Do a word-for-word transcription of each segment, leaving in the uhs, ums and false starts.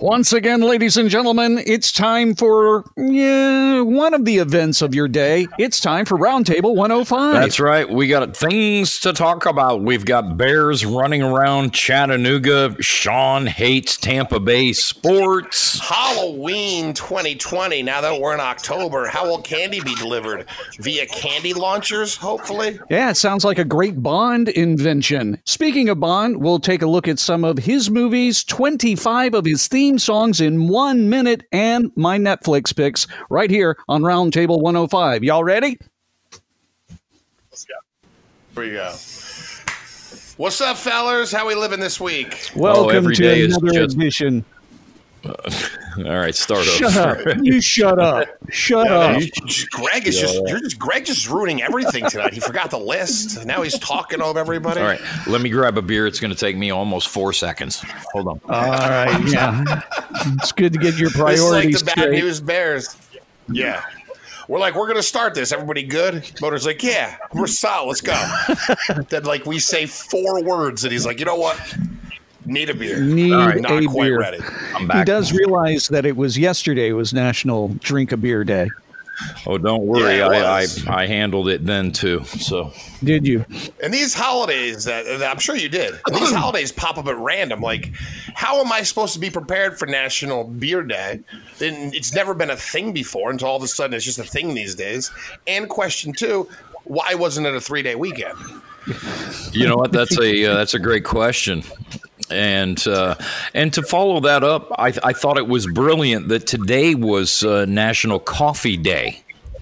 Once again, ladies and gentlemen, it's time for yeah, one of the events of your day. It's time for Roundtable one oh five. That's right. We got things to talk about. We've got Bears running around Chattanooga. Sean hates Tampa Bay sports. Halloween twenty twenty. Now that we're in October, how will candy be delivered? Via candy launchers, hopefully? Yeah, it sounds like a great Bond invention. Speaking of Bond, we'll take a look at some of his movies, twenty-five of his theme songs in one minute, and my Netflix picks right here on Roundtable one oh five. Y'all ready? Let's go. Here we go. What's up, fellas? How we living this week? Welcome oh, to another just... edition. Uh, all right, start shut over. Up. You shut up. Shut no, up. No, just, Greg is just you're just Greg just ruining everything tonight. He forgot the list. Now he's talking over everybody. All right, let me grab a beer. It's going to take me almost four seconds. Hold on. All right, yeah. It's good to get your priorities This is like the straight. Bad News Bears. Yeah. We're like, we're going to start this. Everybody good? Motor's like, yeah, we're solid. Let's go. Then, like, we say four words, and he's like, you know what? Need a beer. Need right, not a quite beer. Ready. I'm back. He does realize that it was yesterday was National Drink a Beer Day. Oh, don't worry. Yeah, I, I I handled it then, too. So Did you? And these holidays, that, that I'm sure you did, and these holidays pop up at random. Like, how am I supposed to be prepared for National Beer Day? Then it's never been a thing before until all of a sudden it's just a thing these days. And question two, why wasn't it a three-day weekend? You know what? That's a uh, that's a great question. And uh, and to follow that up, I, I thought it was brilliant that today was uh, National Coffee Day.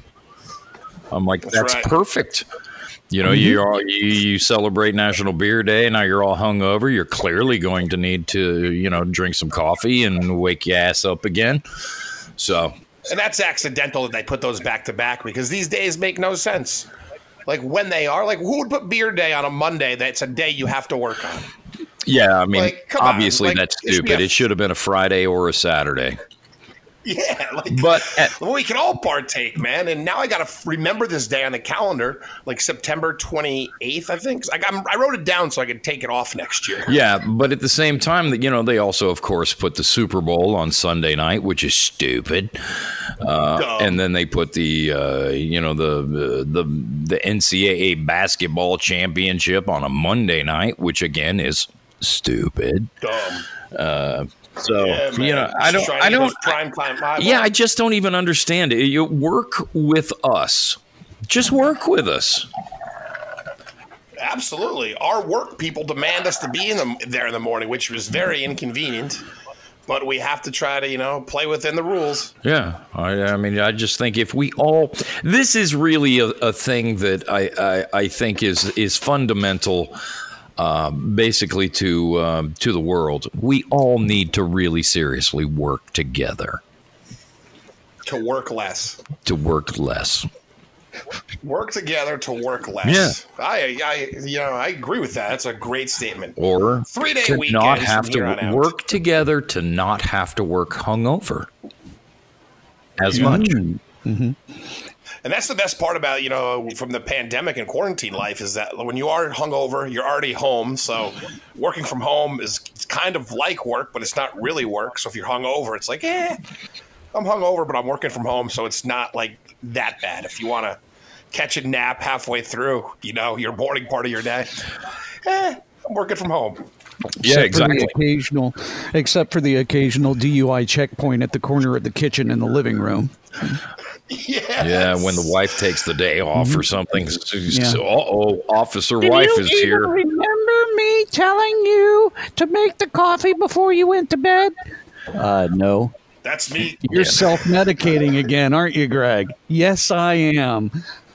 I'm like, that's, that's right. perfect. You know, Mm-hmm. you all you, you celebrate National Beer Day. Now you're all hungover. You're clearly going to need to, you know, drink some coffee and wake your ass up again. So, and that's accidental that they put those back to back because these days make no sense. Like when they are, like who would put Beer Day on a Monday? That's a day you have to work on. Yeah, I mean, like, obviously like, that's it should stupid. a, it should have been a Friday or a Saturday. Yeah, like, but at, well, we can all partake, man. And now I got to f- remember this day on the calendar, like September twenty-eighth, I think. Like I'm, I wrote it down so I could take it off next year. Yeah, but at the same time, that you know, they also, of course, put the Super Bowl on Sunday night, which is stupid. Uh, and then they put the, uh, you know, the, the the the N C double A basketball championship on a Monday night, which again is stupid. Dumb. Uh, so yeah, you know, I don't, I don't, prime time yeah, I just don't even understand it. You work with us, just work with us. Absolutely, our work people demand us to be in the, there in the morning, which was very inconvenient. But we have to try to, you know, play within the rules. Yeah, I, I mean, I just think if we all, this is really a, a thing that I, I, I think is is fundamental. Uh, basically, to uh, to the world, we all need to really seriously work together. To work less. To work less. Work together to work less. Yeah. I, I, you know, I agree with that. That's a great statement. Or three day to weekends not have from here to on work out. together to not have to work hungover as Mm-hmm. much. Mm-hmm. And that's the best part about, you know, from the pandemic and quarantine life is that when you are hungover, you're already home. So working from home is kind of like work, but it's not really work. So if you're hungover, it's like, eh, I'm hungover, but I'm working from home. So it's not like that bad. If you want to catch a nap halfway through, you know, your morning part of your day, eh, I'm working from home. Yeah, Except exactly. For the occasional, except for the occasional D U I checkpoint at the corner of the kitchen in the living room. Yes. Yeah, when the wife takes the day off or something. Yeah. So, uh-oh, officer Did wife you is even here. remember me telling you to make the coffee before you went to bed? Uh, no. That's me. You're Yeah. self-medicating again, aren't you, Greg? Yes, I am.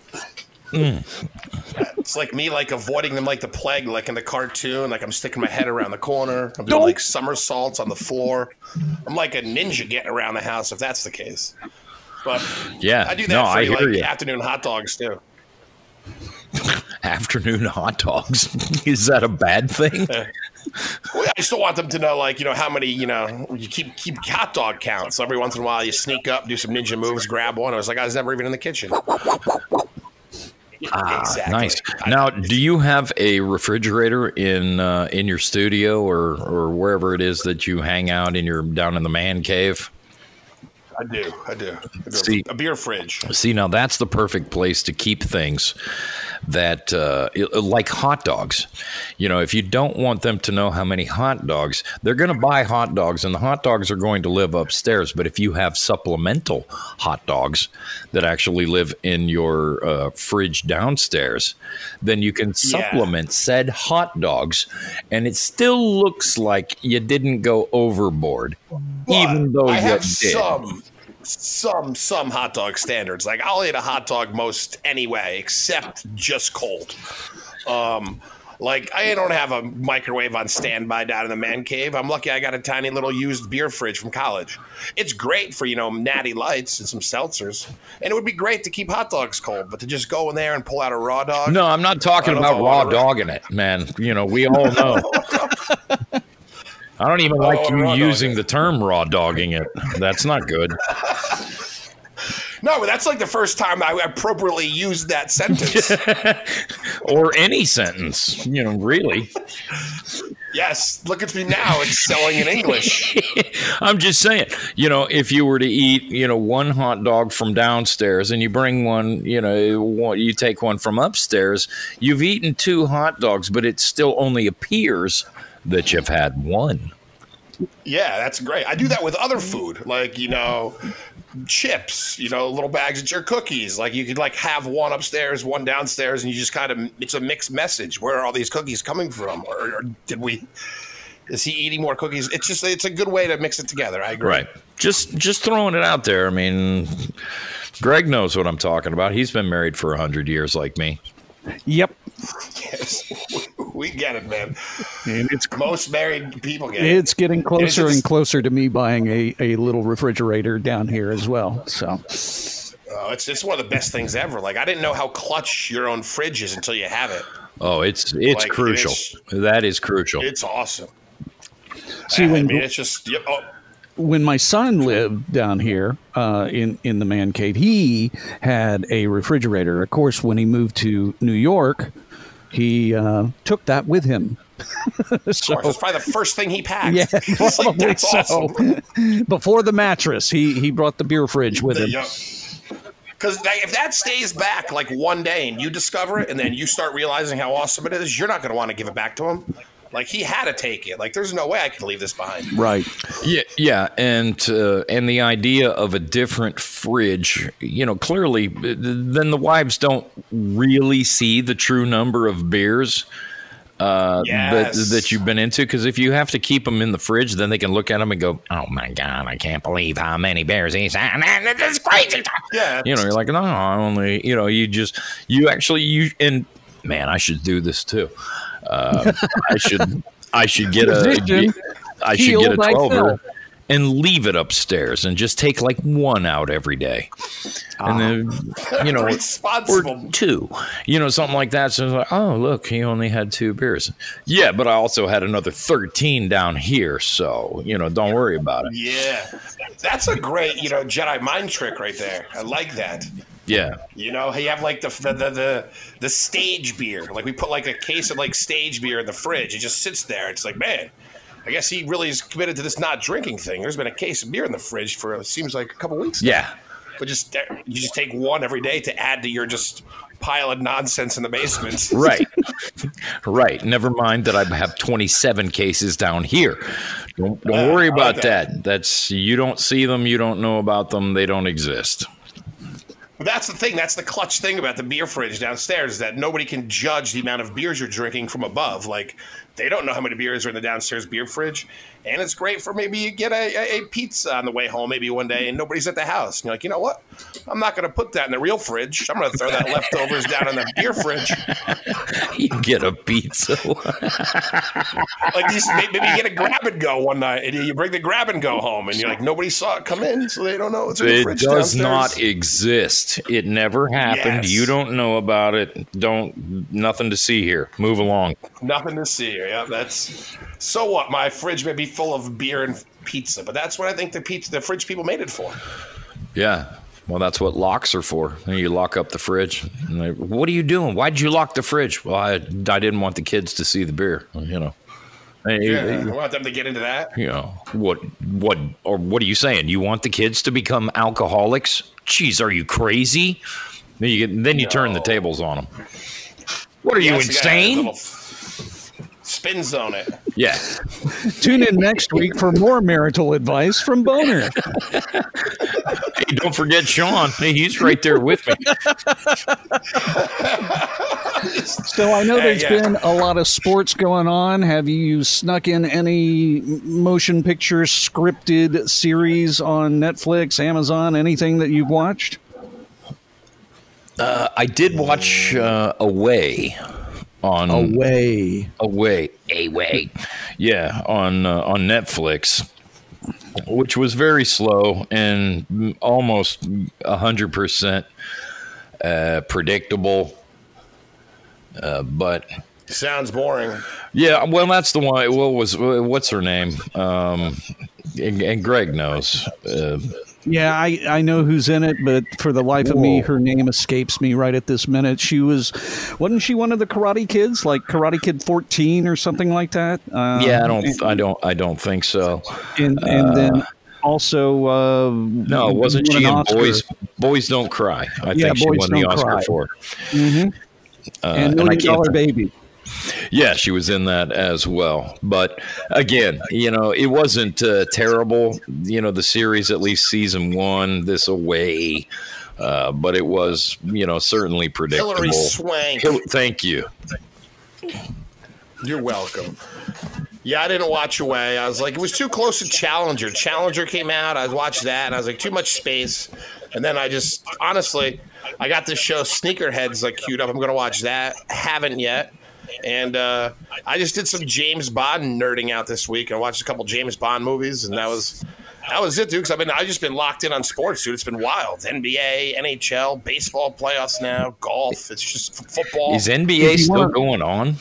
It's like me, like avoiding them like the plague, like in the cartoon. Like I'm sticking my head around the corner. I'm doing Don't- like somersaults on the floor. I'm like a ninja getting around the house, if that's the case. But Yeah, I do that no, for I hear like you. afternoon hot dogs too. Afternoon hot dogs. Is that a bad thing? Well, I still want them to know, like, you know, how many, you know, you keep keep hot dog counts. Every once in a while, you sneak up, do some ninja moves, grab one. I was like, I was never even in the kitchen. Ah, exactly. nice. Now, do you have a refrigerator in uh, in your studio or or wherever it is that you hang out in your down in the man cave? I do. I do. I do. See, a beer fridge. See, now that's the perfect place to keep things that, uh, like hot dogs. You know, if you don't want them to know how many hot dogs, they're going to buy hot dogs, and the hot dogs are going to live upstairs. But if you have supplemental hot dogs that actually live in your uh, fridge downstairs, then you can supplement yeah. said hot dogs, and it still looks like you didn't go overboard, but even though I you have did. Some. Some some hot dog standards. Like I'll eat a hot dog most anyway, except just cold. Um, like I don't have a microwave on standby down in the man cave. I'm lucky I got a tiny little used beer fridge from college. It's great for, you know, natty lights and some seltzers, and it would be great to keep hot dogs cold. But to just go in there and pull out a raw dog. No, I'm not talking about raw dogging it, man. You know, we all know. I don't even like oh, you using the term raw dogging it. That's not good. No, but that's like the first time I appropriately used that sentence. Or any sentence, you know, really. Yes, look at me now excelling in English. I'm just saying, you know, if you were to eat, you know, one hot dog from downstairs and you bring one, you know, you take one from upstairs, you've eaten two hot dogs, but it still only appears that you've had one. Yeah, that's great. I do that with other food, like, you know, chips, you know, little bags of your cookies. Like you could like have one upstairs, one downstairs, and you just kind of, it's a mixed message. Where are all these cookies coming from? Or, or did we, is he eating more cookies? It's just, it's a good way to mix it together. I agree. Right. Just, just throwing it out there. I mean, Greg knows what I'm talking about. He's been married for a hundred years like me. Yep. Yes, we get it, man. And it's most married people get it. It's getting closer it's, and closer to me buying a, a little refrigerator down here as well. So, oh, it's it's one of the best things ever. Like I didn't know how clutch your own fridge is until you have it. Oh, it's it's like, crucial. It's, that is crucial. It's awesome. See, I, when, I mean, it's just. Yep, oh. When my son lived down here uh, in, in the man cave, he had a refrigerator. Of course, when he moved to New York, he uh, took that with him. So, of course, it's probably the first thing he packed. Yeah, probably like, that's so. Awesome. Before the mattress, he, he brought the beer fridge with him. Because if that stays back like one day and you discover it and then you start realizing how awesome it is, you're not going to want to give it back to him. Like he had to take it. Like there's no way I could leave this behind. Right. Yeah, yeah, and uh, and the idea of a different fridge, you know, clearly, then the wives don't really see the true number of beers uh, yes. that that you've been into. Because if you have to keep them in the fridge, then they can look at them and go, "Oh my God, I can't believe how many beers he's had. This is crazy." Yeah. You know, you're like, no, I only, you know, you just you actually you and man, I should do this too. Uh, I should I should get a I should get a twelver and leave it upstairs and just take like one out every day, ah. and then you know responsible or two, you know, something like that. So it's like, oh look, he only had two beers. Yeah, but I also had another thirteen down here, so you know, don't worry about it. Yeah, that's a great you know Jedi mind trick right there. I like that. Yeah, you know, you have like the, the the the the stage beer. Like we put like a case of like stage beer in the fridge. It just sits there. It's like, man, I guess he really is committed to this not drinking thing. There's been a case of beer in the fridge for it seems like a couple weeks now. Yeah, but just you just take one every day to add to your just pile of nonsense in the basement. Right, right. Never mind that I have twenty-seven cases down here. Don't don't uh, worry about like that. that. That's you don't see them. You don't know about them. They don't exist. But that's the thing. That's the clutch thing about the beer fridge downstairs is that nobody can judge the amount of beers you're drinking from above. Like, they don't know how many beers are in the downstairs beer fridge. And it's great for maybe you get a, a, a pizza on the way home maybe one day and nobody's at the house. And you're like, you know what? I'm not going to put that in the real fridge. I'm going to throw that leftovers down in the beer fridge. You get a pizza. Like these, maybe you get a grab and go one night and you bring the grab and go home and you're like, nobody saw it come in, so they don't know it's in the fridge downstairs. It does not exist. It never happened. Yes. You don't know about it. Don't, nothing to see here. Move along. Nothing to see here. Yeah, that's, so what? My fridge may be full of beer and pizza, but that's what I think the pizza, the fridge people made it for. Yeah. Well, that's what locks are for. You lock up the fridge. And they, what are you doing? Why did you lock the fridge? Well, I, I didn't want the kids to see the beer. You know. Yeah, I want them to get into that. You know what? What or what are you saying? You want the kids to become alcoholics? Jeez, are you crazy? Then you get, then you no. turn the tables on them. What are you, insane? Spin zone it. Yeah. Tune in next week for more marital advice from Boner. Hey, don't forget Sean. Hey, he's right there with me. So I know there's hey, yeah. been a lot of sports going on. Have you snuck in any motion picture scripted series on Netflix, Amazon, anything that you've watched? Uh, I did watch uh, Away. On away, away, away, yeah, on uh, on Netflix, which was very slow and almost a hundred percent predictable. Uh, but sounds boring. Yeah, well, that's the one. What was what's her name? Um, and, and Greg knows. Uh, Yeah, I, I know who's in it, but for the life Whoa. of me, her name escapes me right at this minute. She was, wasn't she one of the Karate Kids, like Karate Kid fourteen or something like that? Um, yeah, I don't, and, I don't, I don't think so. And, and uh, then also, uh, no, wasn't she in Boys? Boys Don't Cry. I yeah, think she won the Oscar cry. for. Mm-hmm. Uh, and Million Dollar Baby. Yeah, she was in that as well. But again, you know, it wasn't uh, terrible. You know, the series, at least season one, this Away. Uh, but it was, you know, certainly predictable. Hilary Swank. Hil- Thank you. You're welcome. Yeah, I didn't watch Away. I was like, it was too close to Challenger. Challenger came out. I watched that, and I was like, too much space. And then I just, honestly, I got this show, Sneakerheads, like queued up. I'm going to watch that. Haven't yet. And uh, I just did some James Bond nerding out this week. I watched a couple James Bond movies, and that was that was it, dude. Because I've been I've just been locked in on sports, dude. It's been wild. N B A, N H L, baseball playoffs now, golf. It's just football. Is N B A still going on?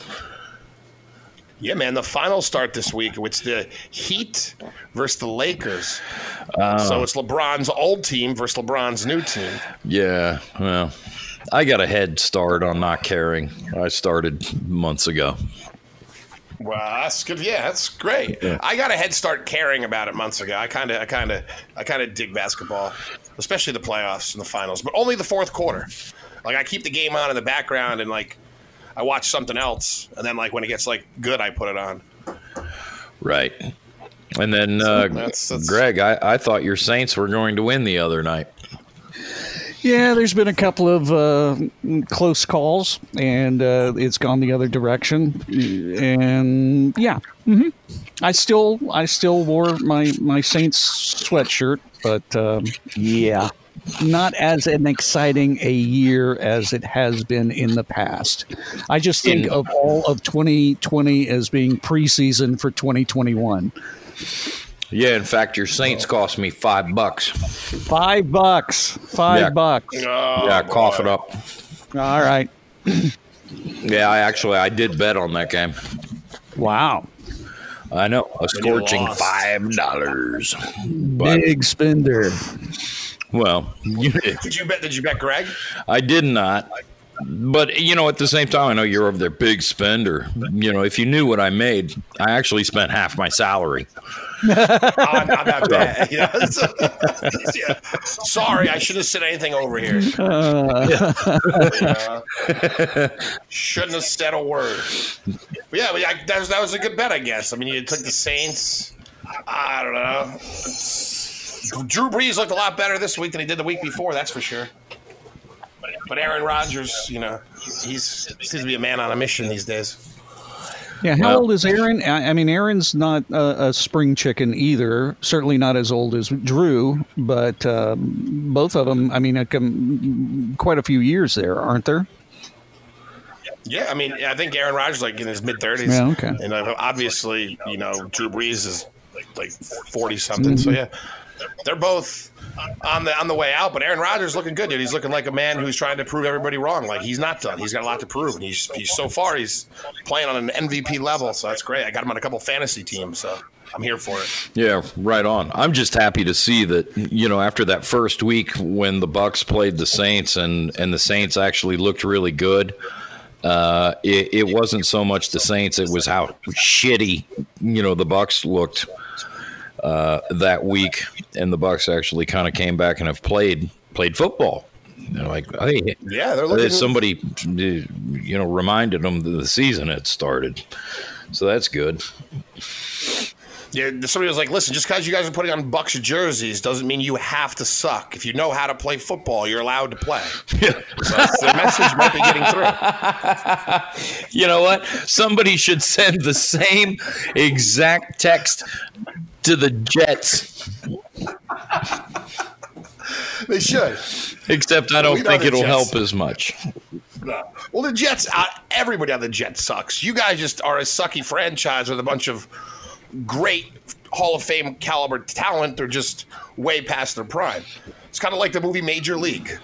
Yeah, man. The finals start this week. It's the Heat versus the Lakers. Uh, so it's LeBron's old team versus LeBron's new team. Yeah, well. I got a head start on not caring. I started months ago. Well, that's good. Yeah, that's great. Yeah. I got a head start caring about it months ago. I kind of, I kind of, I kind of dig basketball, especially the playoffs and the finals, but only the fourth quarter. Like I keep the game on in the background and like I watch something else, and then like when it gets like good, I put it on. Right. And then, uh, that's, that's, Greg, I, I thought your Saints were going to win the other night. Yeah, there's been a couple of uh, close calls, and uh, it's gone the other direction. And yeah, mm-hmm. I still I still wore my, my Saints sweatshirt, but um, yeah, not as an exciting a year as it has been in the past. I just think in- of all of twenty twenty as being preseason for twenty twenty-one. Yeah, in fact, your Saints cost me five bucks. Five bucks. Five yeah. bucks. Oh, yeah, cough it up. All right. Yeah, I actually I did bet on that game. Wow. I know, a scorching five dollars. Big spender. Well, you, did you bet? Did you bet, Greg? I did not. But, you know, at the same time, I know you're over there, big spender. You know, if you knew what I made, I actually spent half my salary. Oh, not that bad. You know, so, yeah. Sorry, I shouldn't have said anything over here. Uh. Yeah. Shouldn't have said a word. But yeah, but I, that, was, that was a good bet, I guess. I mean, you took the Saints. I don't know. Drew Brees looked a lot better this week than he did the week before, that's for sure. But Aaron Rodgers, you know, he's seems to be a man on a mission these days. Yeah, how well, old is Aaron? I mean, Aaron's not a, a spring chicken either. Certainly not as old as Drew, but um, both of them, I mean, come quite a few years there, aren't there? Yeah, I mean, I think Aaron Rodgers is like in his mid-thirties. Yeah, okay. And obviously, you know, Drew Brees is like forty-something. Mm-hmm. So, yeah, they're both on the on the way out, but Aaron Rodgers looking good, dude. He's looking like a man who's trying to prove everybody wrong. Like he's not done. He's got a lot to prove, and he's he's so far he's playing on an M V P level, so that's great. I got him on a couple fantasy teams, so I'm here for it. Yeah, right on. I'm just happy to see that, you know, after that first week when the Bucs played the Saints and, and the Saints actually looked really good, uh, it, it wasn't so much the Saints, it was how shitty, you know, the Bucs looked uh, that week. And the Bucs actually kind of came back and have played played football. You know, like, hey, yeah, they're looking somebody, you know, reminded them that the season had started. So that's good. Yeah, somebody was like, listen, just because you guys are putting on Bucs jerseys doesn't mean you have to suck. If you know how to play football, you're allowed to play. Yeah. So the message might be getting through. You know what? Somebody should send the same exact text to the Jets. They should. Except I don't think it'll Jets. help as much. No. Well, the Jets, uh, everybody on the Jets sucks. You guys just are a sucky franchise with a bunch of great Hall of Fame caliber talent. They're just way past their prime. It's kind of like the movie Major League.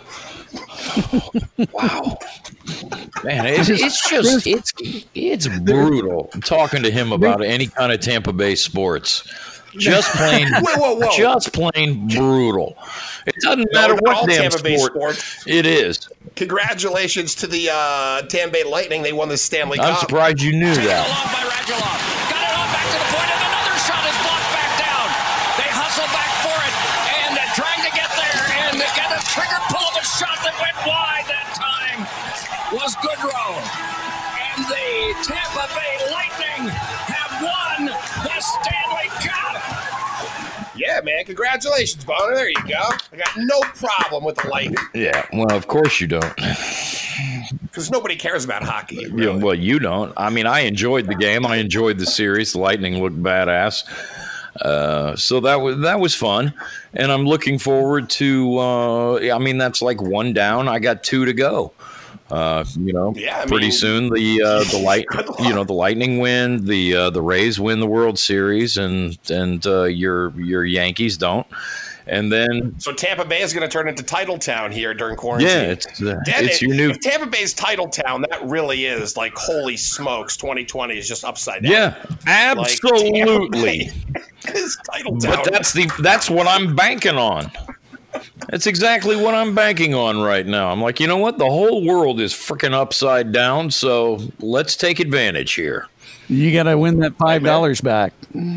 Wow. Man, it's, it's just, it's it's brutal talking to him about any kind of Tampa Bay sports. Just plain, whoa, whoa, whoa. just plain brutal. It doesn't matter no, what damn Tampa Bay sport sports. It is. Congratulations to the uh, Tampa Bay Lightning. They won the Stanley Cup. I'm surprised you knew Taken that. Along by Radulov. Got it on back to the point, and another shot is blocked back down. They hustle back for it, and they're trying to get there, and they get a trigger pull of a shot that went wide that time was Goodrow. And the Tampa Bay Lightning have won the Stanley Cup. Yeah, man. Congratulations, Boner. There you go. I got no problem with the Lightning. Yeah, well, of course you don't. Because nobody cares about hockey. Really. Yeah, well, you don't. I mean, I enjoyed the game. I enjoyed the series. The Lightning looked badass. Uh, so that was that was fun. And I'm looking forward to, uh, I mean, that's like one down. I got two to go. Uh, you know, yeah, I pretty mean, soon the uh, the light, you know, the Lightning win, the uh, the Rays win the World Series, and and uh, your your Yankees don't, and then so Tampa Bay is going to turn into title town here during quarantine. Yeah, it's uh, it's it, your new if Tampa Bay's title town. That really is like holy smokes. twenty twenty is just upside down. Yeah, absolutely. Like, is title town. But that's the that's what I'm banking on. That's exactly what I'm banking on right now. I'm like, you know what? The whole world is freaking upside down, so let's take advantage here. You got to win that five dollars back.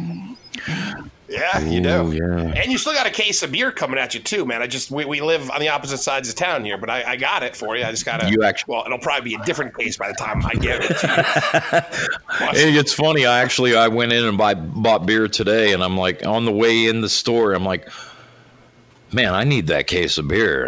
Yeah, you do. Ooh, yeah. And you still got a case of beer coming at you, too, man. I just we, we live on the opposite sides of town here, but I, I got it for you. I just got to. You actually. Well, it'll probably be a different case by the time I get it to you. Hey, it's funny. I actually I went in and buy, bought beer today, and I'm like, on the way in the store, I'm like, man, I need that case of beer.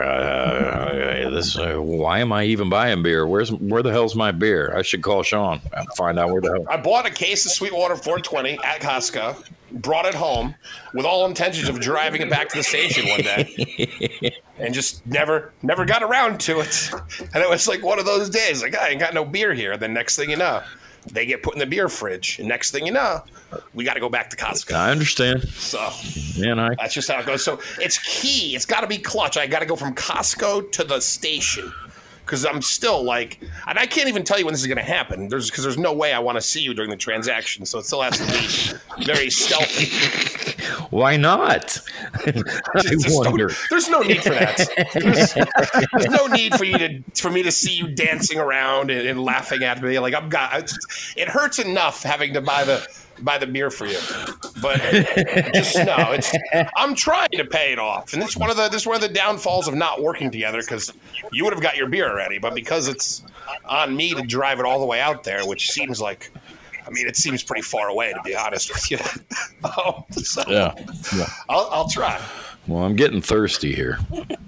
Uh, this, uh, why am I even buying beer? Where's where the hell's my beer? I should call Sean and find out where the hell. I bought a case of Sweetwater four twenty at Costco, brought it home with all intentions of driving it back to the station one day, and just never, never got around to it. And it was like one of those days, like I ain't got no beer here. And then next thing you know, they get put in the beer fridge, and next thing you know, we got to go back to Costco. I understand. So, man, I that's just how it goes. So it's key. It's got to be clutch. I got to go from Costco to the station because I'm still like, and I can't even tell you when this is going to happen. There's because there's no way I want to see you during the transaction. So it still has to be very stealthy. Why not? I wonder. No, there's no need for that. There's, there's no need for you to for me to see you dancing around and, and laughing at me. Like I'm got. It hurts enough having to buy the. buy the beer for you, but just no. It's I'm trying to pay it off, and this is one of the this is one of the downfalls of not working together because you would have got your beer already, but because it's on me to drive it all the way out there, which seems like, I mean, it seems pretty far away to be honest with you. oh, so yeah, yeah. I'll, I'll try. Well, I'm getting thirsty here.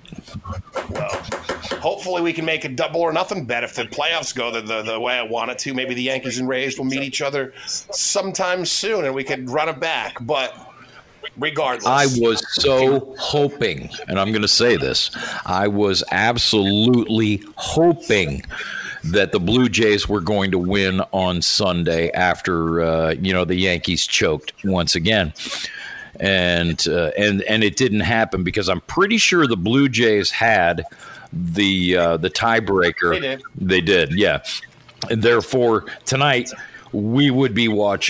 Well, hopefully we can make a double or nothing bet if the playoffs go the, the, the way I want it to. Maybe the Yankees and Rays will meet each other sometime soon, and we could run it back. But regardless. I was so hoping, and I'm going to say this, I was absolutely hoping that the Blue Jays were going to win on Sunday after, uh, you know, the Yankees choked once again. And uh, and and it didn't happen because I'm pretty sure the Blue Jays had the uh, the tiebreaker. They did. They did, yeah. And therefore, tonight we would be watching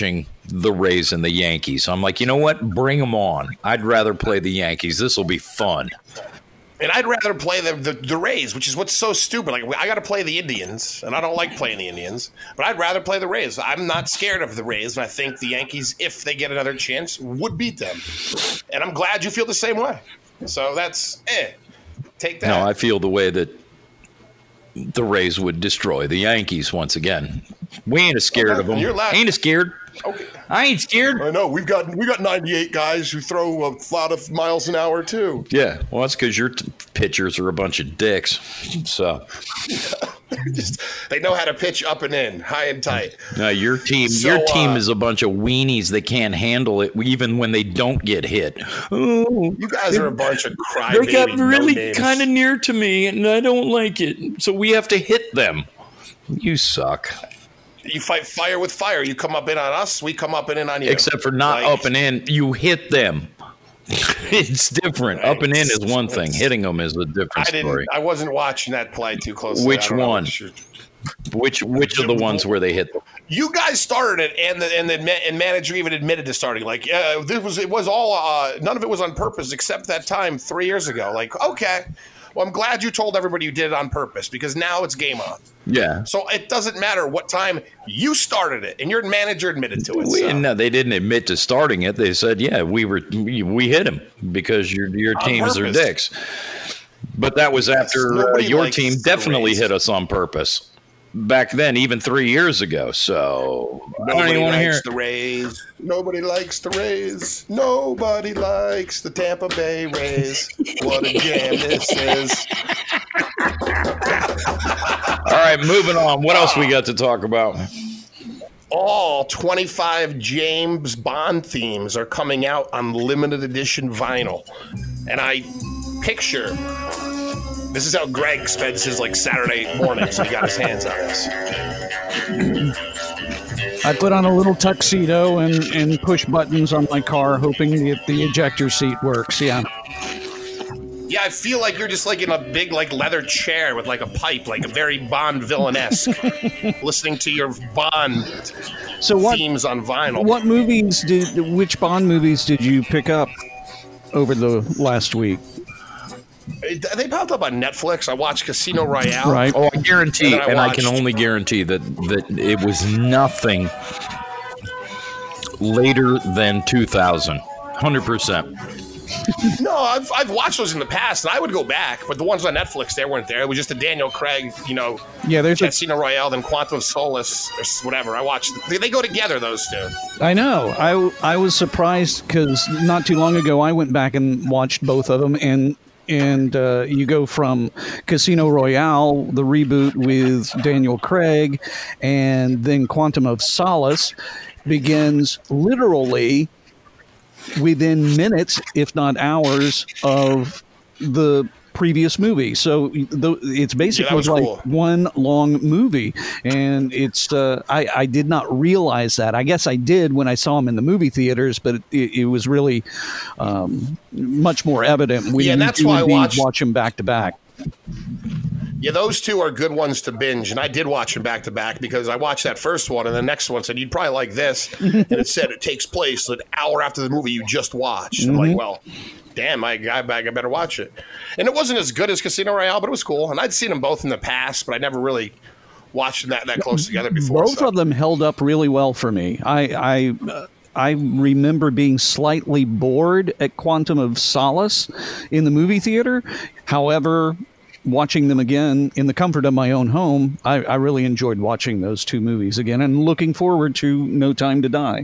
the Rays and the Yankees. I'm like, you know what? Bring them on. I'd rather play the Yankees. This will be fun. And I'd rather play the, the, the Rays, which is what's so stupid. Like, I got to play the Indians, and I don't like playing the Indians, but I'd rather play the Rays. I'm not scared of the Rays, and I think the Yankees, if they get another chance, would beat them. And I'm glad you feel the same way. So that's, eh, take that. No, I feel the way that the Rays would destroy the Yankees once again. We ain't as scared okay, of them. You're loud. Ain't as scared. Okay. I ain't scared. I know we've got we got ninety-eight guys who throw a lot of miles an hour too. Yeah, well, that's because your t- pitchers are a bunch of dicks. So Just, they know how to pitch up and in, high and tight. uh, your team, So, your team uh, is a bunch of weenies that can't handle it, even when they don't get hit. Oh, You guys are a bunch of crybaby. they got really no-names. kind of near to me, and I don't like it. So we have to hit them. You suck. You fight fire with fire. You come up in on us, we come up and in on you. Except for not Like, up and in, you hit them. It's different. Up and in is one thing. Hitting them is a different I didn't. story. I wasn't watching that play too closely. Which I don't know one? what you're- Which which are the ones where they hit them? You guys started it, and the and the ma- and manager even admitted to starting. Like, uh, this was it was all uh, none of it was on purpose, except that time three years ago. Like, okay, well, I'm glad you told everybody you did it on purpose because now it's game on. Yeah. So it doesn't matter what time you started it, and your manager admitted to it. We, so. no, they didn't admit to starting it. They said, "Yeah, we were we, we hit him because your your On teams are purpose. dicks." But that was after uh, Nobody your likes team the definitely Rays. hit us on purpose. Back then, even three years ago. So I don't Nobody even want to hear likes it. the Rays. Nobody likes the Rays. Nobody likes the Tampa Bay Rays. What a jam this is. All right, moving on. What else we got to talk about? All twenty-five James Bond themes are coming out on limited edition vinyl. And I picture this is how Greg spends his like Saturday mornings when he got his hands on this. I put on a little tuxedo and, and push buttons on my car, hoping that the ejector seat works. Yeah. Yeah, I feel like you're just like in a big like leather chair with like a pipe, like a very Bond villain-esque, listening to your Bond So what? themes on vinyl. What movies did? Which Bond movies did you pick up over the last week? They popped up on Netflix. I watched Casino Royale. Right. Oh, I guarantee, And then I and I can watched- only guarantee that that it was nothing later than two thousand. one hundred percent. No, I've, I've watched those in the past, and I would go back, but the ones on Netflix, they weren't there. It was just a Daniel Craig, you know, Yeah, there's a. Casino Royale, then Quantum of Solace, or whatever. I watched. They, they go together, those two. I know. I I was surprised because not too long ago I went back and watched both of them, and and uh, you go from Casino Royale, the reboot with Daniel Craig, and then Quantum of Solace begins literally within minutes, if not hours, of the previous movie. So the, it's basically was like cool. one long movie, and it's uh, I, I did not realize that. I guess I did when I saw them in the movie theaters, but it, it was really um, much more evident when Yeah, and you that's do why I indeed watched- watch them back to back. Yeah, those two are good ones to binge, and I did watch them back to back because I watched that first one, and the next one said you'd probably like this, and it said it takes place an hour after the movie you just watched. I'm like, well, damn, I, I, I better watch it. And it wasn't as good as Casino Royale, but it was cool, and I'd seen them both in the past, but I never really watched them that, that close together before. Both so. of them held up really well for me. I I, uh, I remember being slightly bored at Quantum of Solace in the movie theater. However, watching them again in the comfort of my own home, I, I really enjoyed watching those two movies again and looking forward to No Time to Die.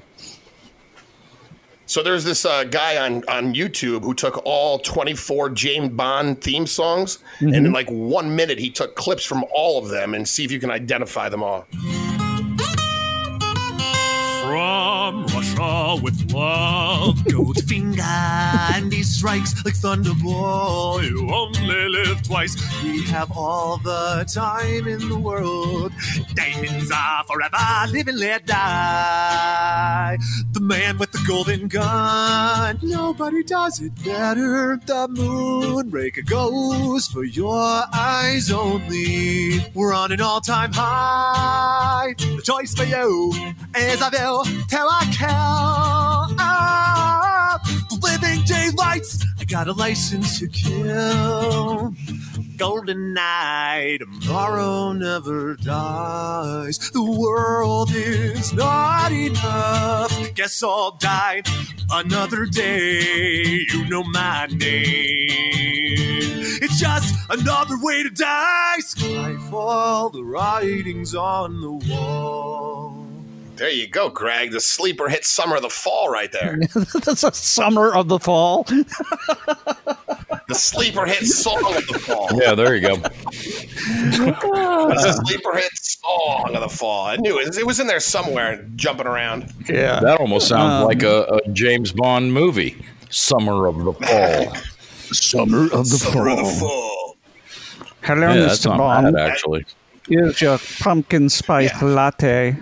So there's this uh, guy on, on YouTube who took all twenty-four James Bond theme songs, and in like one minute he took clips from all of them and see if you can identify them all. From Russia draw with love. Goldfinger and he strikes like Thunderball. You only live twice. We have all the time in the world. Diamonds are forever, live and let die. The man with the golden gun, nobody does it better. The Moonraker goes for your eyes only. We're on an all-time high. The choice for you is I will till I kill. Oh, living daylights, I got a license to kill. Golden night, tomorrow never dies. The world is not enough. Guess I'll die another day. You know my name. It's just another way to die. Skyfall, the writing's on the wall. There you go, Greg. The sleeper hit summer of the fall right there. That's a summer of the fall. The sleeper hit song of the fall. Yeah, there you go. That's a sleeper hit song of the fall. I knew it. It was in there somewhere, jumping around. Yeah. That almost sounds Um, like a, a James Bond movie. Summer of the Fall. Summer of the Summer of the fall. fall. Hello, Yeah, that's Mister not Bond. bad, actually. Here's your pumpkin spice Yeah. latte.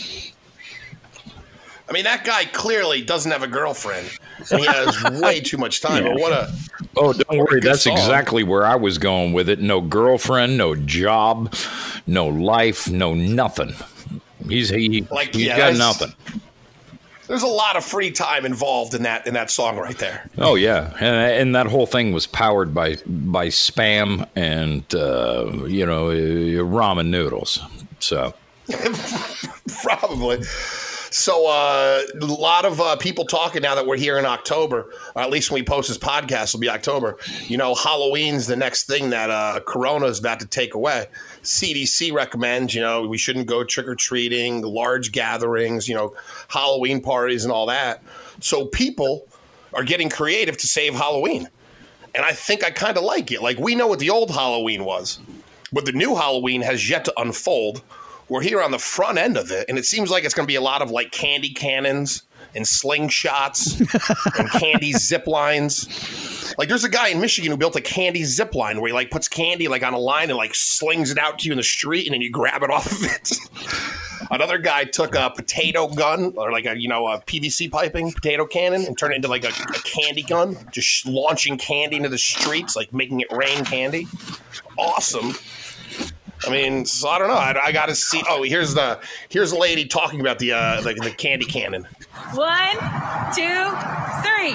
I mean, that guy clearly doesn't have a girlfriend. And he has way too much time. But what a Oh, don't What a worry. good That's song. exactly where I was going with it. No girlfriend, no job, no life, no nothing. He's he, Like, he's yeah, got that's- nothing. there's a lot of free time involved in that in that song right there. Oh yeah, and, and that whole thing was powered by by spam and uh, you know uh, ramen noodles. So Probably. So uh, a lot of uh, people talking now that we're here in October, or at least when we post this podcast, it'll be October. You know, Halloween's the next thing that uh, Corona is about to take away. C D C recommends, you know, we shouldn't go trick-or-treating, large gatherings, you know, Halloween parties and all that. So people are getting creative to save Halloween. And I think I kind of like it. Like, we know what the old Halloween was, but the new Halloween has yet to unfold. We're here on the front end of it, and it seems like it's going to be a lot of like candy cannons and slingshots and candy zip lines. Like, there's a guy in Michigan who built a candy zip line where he like puts candy like on a line and like slings it out to you in the street, and then you grab it off of it. Another guy took a potato gun or like a, you know, a P V C piping potato cannon and turned it into like a, a candy gun, just launching candy into the streets, like making it rain candy. Awesome. I mean, so I don't know. I, I got to see. Oh, here's the here's a lady talking about the uh, the, the candy cannon. One, two, three.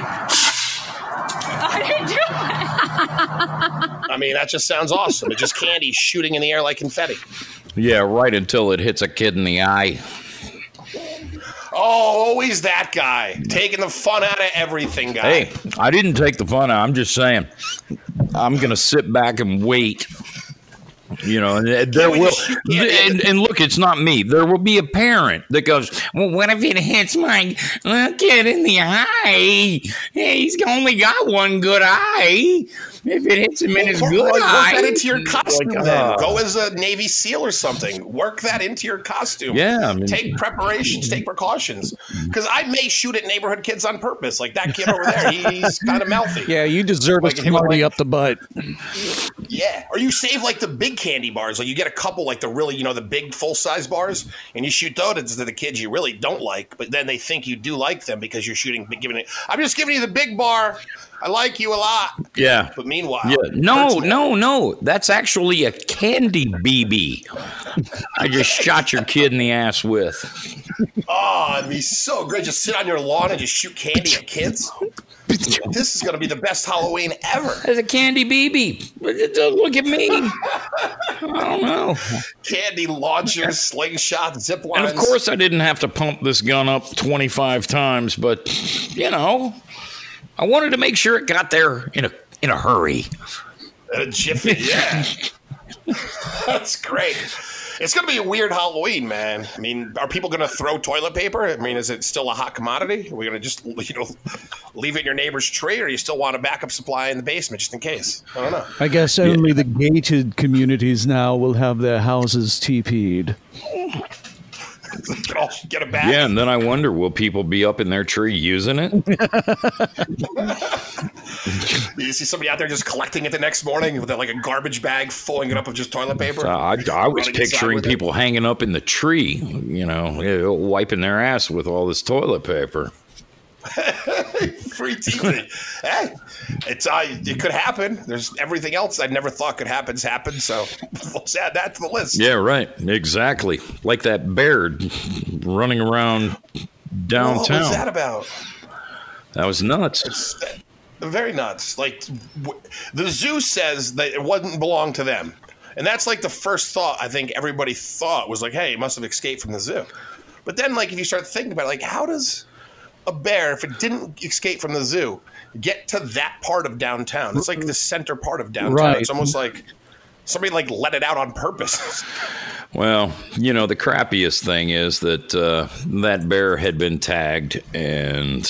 I didn't do it. I mean, that just sounds awesome. It's just candy shooting in the air like confetti. yeah, right until it hits a kid in the eye. Oh, always that guy taking the fun out of everything, guy. Hey, I didn't take the fun out. I'm just saying, I'm gonna sit back and wait. You know, and there we will, just shoot candy? and, and look, it's not me. There will be a parent that goes, "Well, what if it hits my uh, kid in the eye? Hey, he's only got one good eye. If it hits him in his Work, good work eye, that into your costume, Like, then. uh, Go as a Navy SEAL or something. Work that into your costume. Yeah, I mean- take preparations, take precautions. Because I may shoot at neighborhood kids on purpose. Like that kid over there, he's kind of mouthy. Yeah, you deserve Like, a he was smarty like- up the butt. Yeah, or you save like the big candy bars. Like you get a couple, like the really, you know, the big full size bars, and you shoot those to the kids you really don't like, but then they think you do like them because you're shooting, giving it. I'm just giving you the big bar. I like you a lot. yeah. But meanwhile, Yeah, it no, hurts more. no, no. That's actually a candy B B. I just shot your kid in the ass with. Oh, it'd be so great. Just sit on your lawn and just shoot candy at kids. This is going to be the best Halloween ever. There's a candy B B. Look at me. I don't know. Candy launchers, slingshot, zip And lines. of course, I didn't have to pump this gun up twenty-five times, but you know, I wanted to make sure it got there in a in a hurry. a jiffy, yeah. That's great. It's going to be a weird Halloween, man. I mean, are people going to throw toilet paper? I mean, is it still a hot commodity? Are we going to just, you know, leave it in your neighbor's tree, or you still want a backup supply in the basement just in case? I don't know. I guess only the gated communities now will have their houses T P'd. I'll get it back. Yeah, and then I wonder, will people be up in their tree using it? You see somebody out there just collecting it the next morning with like a garbage bag, filling it up with just toilet paper. Uh, I, I was Running picturing inside with people hanging up in the tree, you know, wiping their ass with all this toilet paper. Free T V. Hey, it's uh, it could happen. There's everything else I never thought could happen has happened. So let's add that to the list. Yeah, right. Exactly. Like that bear running around downtown. What was that about? That was nuts. It's very nuts. Like w- the zoo says that it wouldn't belong to them, and that's like the first thought I think everybody thought was like, "Hey, it must have escaped from the zoo." But then, like, if you start thinking about it, like, how does a bear, if it didn't escape from the zoo, get to that part of downtown? It's like the center part of downtown. Right. It's almost like somebody like let it out on purpose. Well, you know, the crappiest thing is that uh, that bear had been tagged and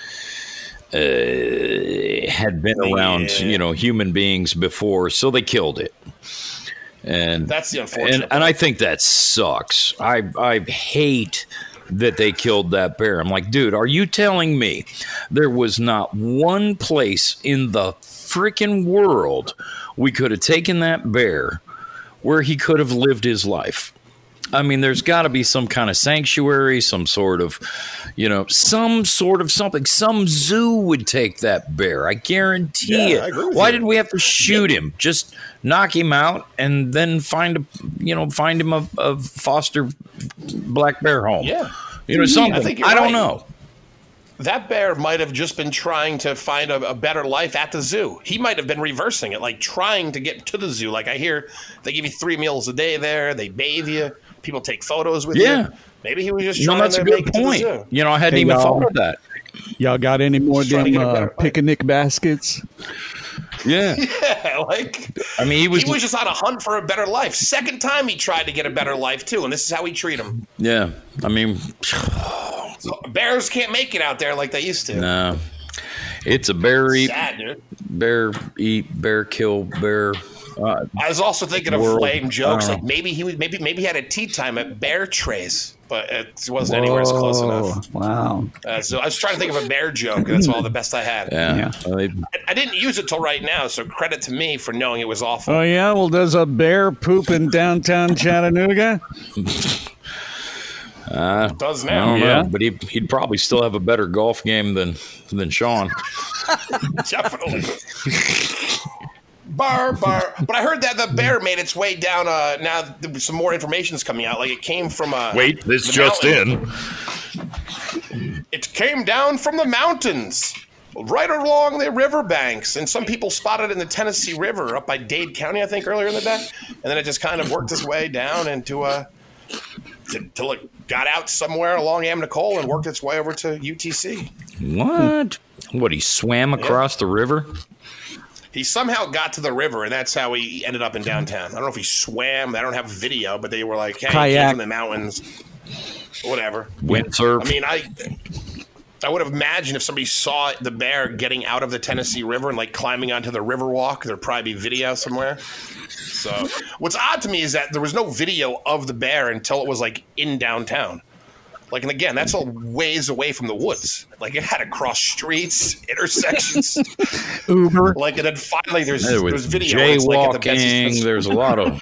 uh, had been around, Yeah. you know, human beings before, so they killed it. And That's the unfortunate and, and I think that sucks. I I hate that they killed that bear. I'm like, dude, are you telling me there was not one place in the freaking world we could have taken that bear where he could have lived his life? I mean, there's got to be some kind of sanctuary, some sort of, you know, some sort of something. Some zoo would take that bear. I guarantee Yeah, it. I agree with Why you. did we have to shoot him? Just knock him out and then find a, you know, find him a, a foster black bear home. Yeah. You know, something. I think you're I don't right. know. That bear might have just been trying to find a, a better life at the zoo. He might have been reversing it, like trying to get to the zoo. Like I hear they give you three meals a day there. They bathe you. People take photos with Yeah. you. Maybe he was just No, trying that's to a make good it point. to the zoo. You know, I hadn't Hey, even y'all. thought of that. Y'all got any more Just trying to damn get a uh, better life. picnic baskets? Yeah. Yeah, like I mean, he was, he was just on a hunt for a better life. Second time he tried to get a better life too, and this is how we treat him. yeah. I mean, Bears can't make it out there like they used to. no. It's a bear eat, Sad, dude. bear eat, bear kill, bear. Uh, I was also thinking of World- lame jokes. I don't Like know. maybe he was maybe maybe he had a tea time at Bear Trays, but it wasn't anywhere as close enough. Wow. Uh, so I was trying to think of a bear joke, and that's all the best I had. yeah. Yeah. Well, they- I, I didn't use it till right now, so credit to me for knowing it was awful. Oh, yeah? Well, does a bear poop in downtown Chattanooga? Does I now. don't Yeah. know, but he, he'd probably still have a better golf game than than Sean. Definitely. Bar, bar. But I heard that the bear made its way down. Uh, now th- some more information is coming out. Like it came from. Uh, Wait, this the just mountain. in. It came down from the mountains, right along the riverbanks, and some people spotted it in the Tennessee River up by Dade County, I think, earlier in the day. And then it just kind of worked its way down into uh, till it got out somewhere along Amnicole and worked its way over to U T C. What? What? He swam across the river? He somehow got to the river, and that's how he ended up in downtown. I don't know if he swam. I don't have video, but they were like, "Hey, he came Kayak. from the mountains, whatever." Windsurf? I mean, I I would have imagined if somebody saw the bear getting out of the Tennessee River and like climbing onto the river walk, there'd probably be video somewhere. So what's odd to me is that there was no video of the bear until it was like in downtown. Like, and again, that's a ways away from the woods. Like, it had to cross streets, intersections. Uber. Like, and then finally, there's There was there's video. and it's like at the jaywalking. Benson's- There's a lot of.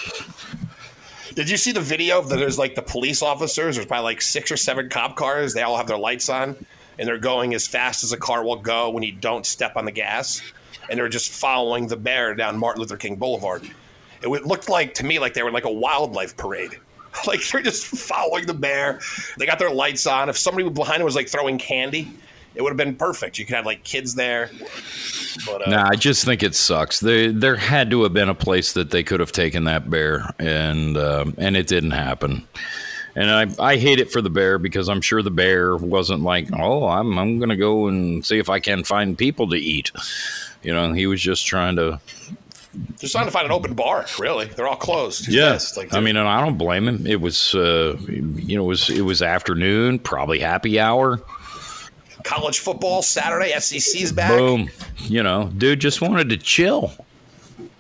Did you see the video of the, there's like the police officers? There's probably like six or seven cop cars. They all have their lights on, and they're going as fast as a car will go when you don't step on the gas. And they're just following the bear down Martin Luther King Boulevard. It would- looked like to me like they were like a wildlife parade. Like they're just following the bear. They got their lights on. If somebody behind it was like throwing candy, it would have been perfect. You could have like kids there. But uh, Nah, I just think it sucks. There, there had to have been a place that they could have taken that bear, and um, and it didn't happen. And I, I hate it for the bear because I'm sure the bear wasn't like, oh, I'm I'm gonna go and see if I can find people to eat. You know, he was just trying to. just trying to find an open bar. Really, they're all closed. He's Yeah, pissed. Like, I mean, and I don't blame him. It was, uh, you know, it was it was afternoon, probably happy hour. college football Saturday. S E C's back. Boom, you know, dude just wanted to chill.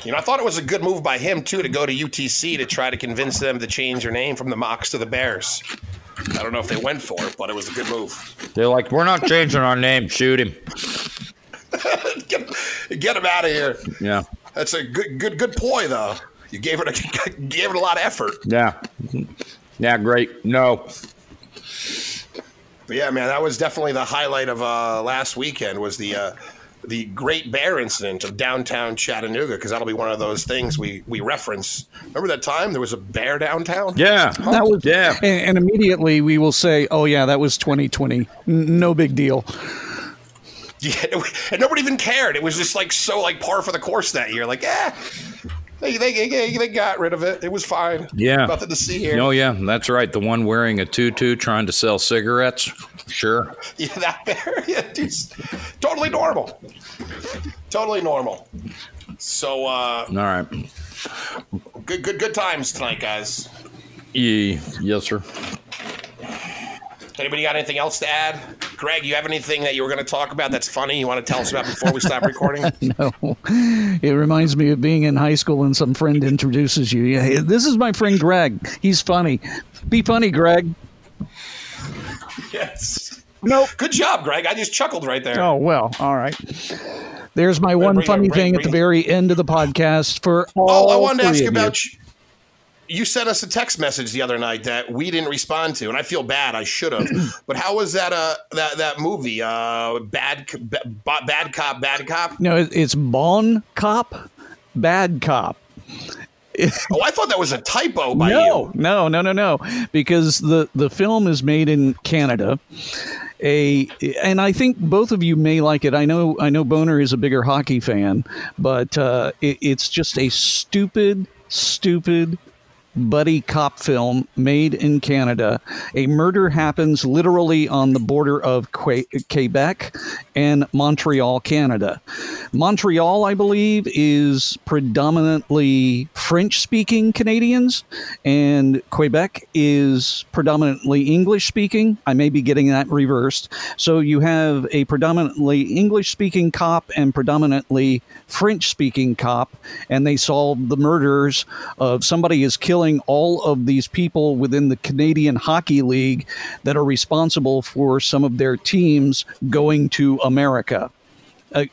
You know, I thought it was a good move by him, too, to go to U T C to try to convince them to change their name from the Mocs to the Bears. I don't know if they went for it, but it was a good move. They're like, we're not changing our name. Shoot him. get, get him out of here. Yeah. That's a good good, good ploy, though. You gave it a, gave it a lot of effort. Yeah. Yeah, great. No. But yeah, man, that was definitely the highlight of uh, last weekend was the uh, the Great Bear incident of downtown Chattanooga, because that'll be one of those things we, we reference. Remember that time there was a bear downtown? Yeah. Huh? That was, yeah. And, and immediately we will say, oh, yeah, that was twenty twenty. N- no big deal. Yeah, and nobody even cared. It was just like so like par for the course that year. Like, eh, they, they, they, they got rid of it. It was fine. Yeah. Nothing to see here. Oh, yeah, that's right. The one wearing a tutu trying to sell cigarettes. Sure. Yeah, that bear. Yeah, dude, totally normal. Totally normal. So, uh, All right. good, good, good times tonight, guys. Yeah. Yes, sir. Anybody got anything else to add? Greg, you have anything that you were going to talk about that's funny you want to tell us about before we stop recording? No. It reminds me of being in high school and some friend introduces you. Yeah, this is my friend Greg. He's funny. Be funny, Greg. Yes. Nope. Good job, Greg. I just chuckled right there. Oh, well, all right. There's my one bring- funny bring- thing bring- at the very end of the podcast for Oh, all I wanted to ask three you of about you. You sent us a text message the other night that we didn't respond to, and I feel bad. I should have. But how was that? Uh, that that movie? Uh, bad, bad, bad cop, bad cop. No, it- it's Bon Cop, Bad Cop. Oh, I thought that was a typo by no, you. no, no, no, no, because the, the film is made in Canada. A and I think both of you may like it. I know I know Boner is a bigger hockey fan, but uh, it, it's just a stupid, stupid buddy cop film made in Canada. A murder happens literally on the border of Que- Quebec and Montreal, Canada. Montreal, I believe, is predominantly French-speaking Canadians, and Quebec is predominantly English-speaking. I may be getting that reversed. So you have a predominantly English-speaking cop and predominantly French-speaking cop, and they solve the murders of somebody is killing all of these people within the Canadian Hockey League that are responsible for some of their teams going to America. Uh,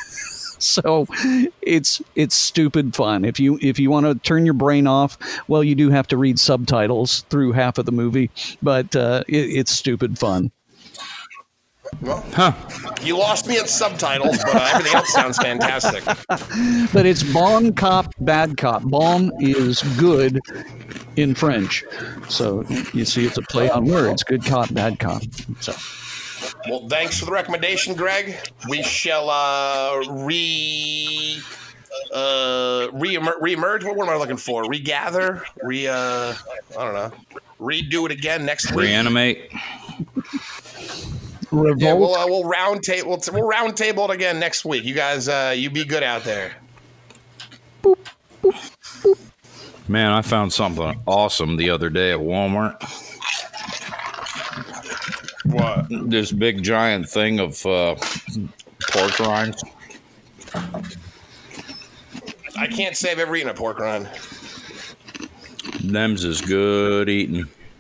so it's it's stupid fun. If you if you want to turn your brain off, well, you do have to read subtitles through half of the movie, but uh, it, it's stupid fun. Well, huh. You lost me at subtitles, but uh, everything else sounds fantastic. But it's Bon Cop, Bad Cop. Bon is good in French. So you see it's a play on words. Good cop, bad cop. So. Well, thanks for the recommendation, Greg. We shall uh, re... Uh, re reemerge. What, what am I looking for? Regather? Re... Uh, I don't know. Redo it again next week. Reanimate. Revolt. Yeah, we'll uh, we'll round table we'll, we'll round table it again next week. You guys, uh, you be good out there. Boop, boop, boop. Man, I found something awesome the other day at Walmart. What? This big giant thing of uh, pork rinds. I can't say I've ever eaten a pork rind. Them's is good eating.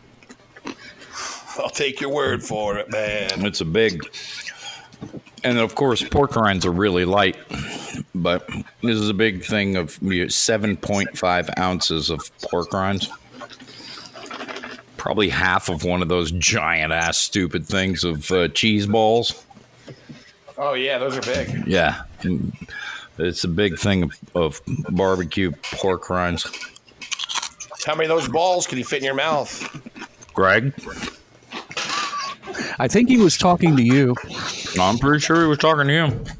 I'll take your word for it, man. It's a big, and of course, pork rinds are really light, but this is a big thing of seven point five ounces of pork rinds. Probably half of one of those giant ass stupid things of uh, cheese balls. Oh yeah, those are big. Yeah, and it's a big thing of, of barbecue pork rinds. How many of those balls could you fit in your mouth? Greg? I think he was talking to you. I'm pretty sure he was talking to you.